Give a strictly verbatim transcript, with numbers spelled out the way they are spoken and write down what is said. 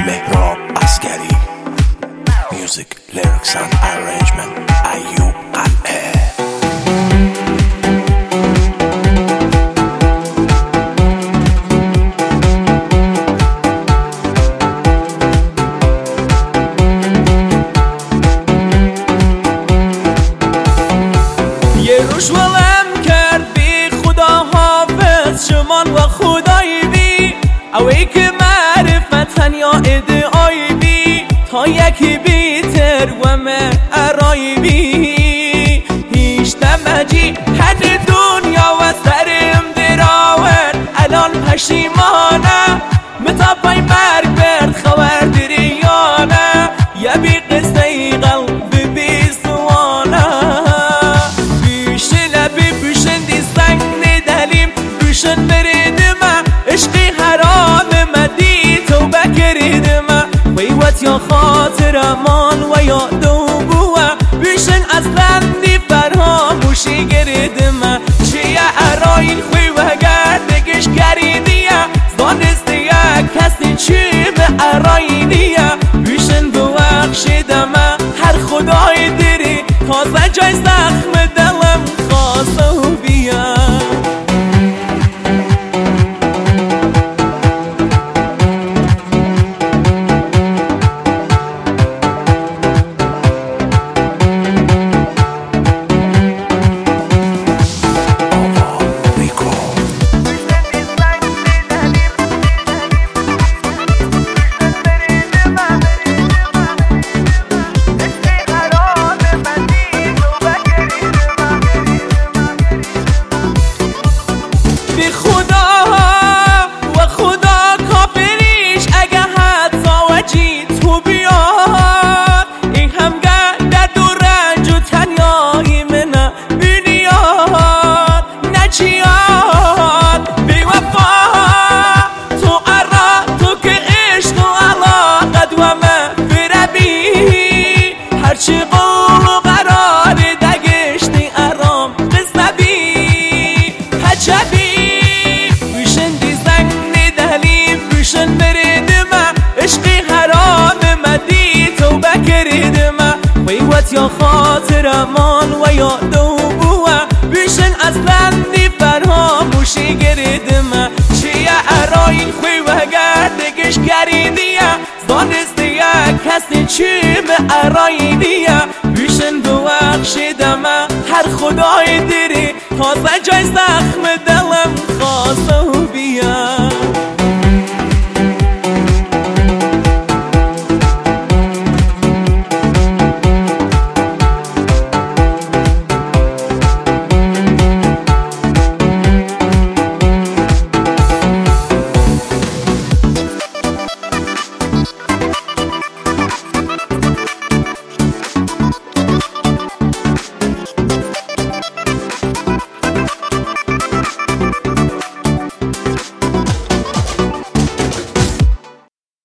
مهراب عسکری. Music, lyrics and arrangement ایوب قلعه. یه روش ولم کرد بی خدا حافظ شمان و خدای بی اوی که معرفتن یا ادعای بی تا یکی بیتر و معرای بی هیچ نمجی حد دنیا و سرم دراورد الان پشیمانه متا پای مرگ برد خبر دریانه یا بی قصه ای قلب بی سوانه بیشن بی بیشن دی سنگ ندلیم بیشن بریدم عشقی حرام مدی توبه کردم ویوت یا خاطرمان و یا دوبوه بیشن اصلا دی فراموشی کردم چیه ارائین خوی و گردگش کردیه زانستی کسی چی به ارائینیه بیشن بوخشیدم هر خدای دیری تازه جای زخم دلم خواسته و بیا هرچی قول و قرار دگشتی ارام قصبی حجبی بیشن دی زنگ ندهلیم بیشن بریدم عشقی حرام مدی توبه کردم ویوت یا خاطرمان و یا دوبوه بیشن اصلا دی فراموشی کردم چیه ارائین خوی و گردگش کردیه زانستی کسی چی به ارائینیه بیشن بوخشیدم هر خدای دیری تازه جای زخم دلم